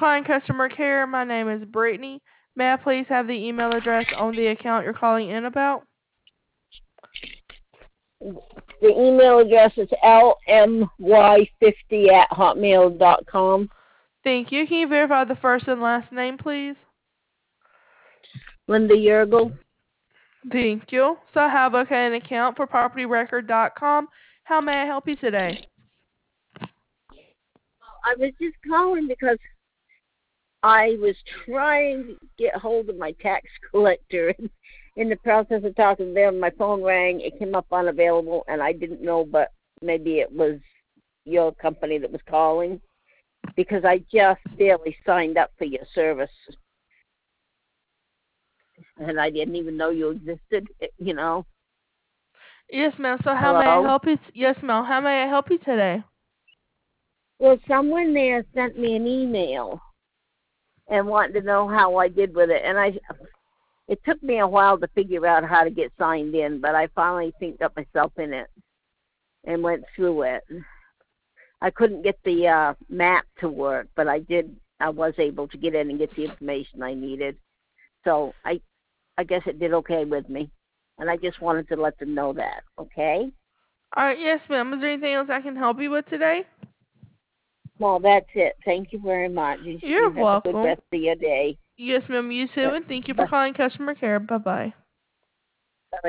calling customer care. My name is Brittany. May I please have the email address on the account you're calling in about? The email address is lmy50@hotmail.com. Thank you. Can you verify the first and last name, please? Linda Yergel. Thank you. So I have an account for propertyrecord.com. How may I help you today? I was just calling because I was trying to get hold of my tax collector. In the process of talking to them, my phone rang. It came up unavailable, and I didn't know, but maybe it was your company that was calling because I just barely signed up for your service, and I didn't even know you existed. Yes, ma'am. So how may I Hello? help you? Yes, ma'am. How may I help you today? Well, someone there sent me an email and wanted to know how I did with it, and it took me a while to figure out how to get signed in, but I finally synced up myself in it and went through it. I couldn't get the map to work, but I was able to get in and get the information I needed. So I guess it did okay with me, and I just wanted to let them know that, okay? All right. Yes, ma'am. Is there anything else I can help you with today? Well, that's it. Thank you very much. You're You have a good welcome. rest of your day. Yes, ma'am. You too. And thank you for calling customer care. Bye-bye.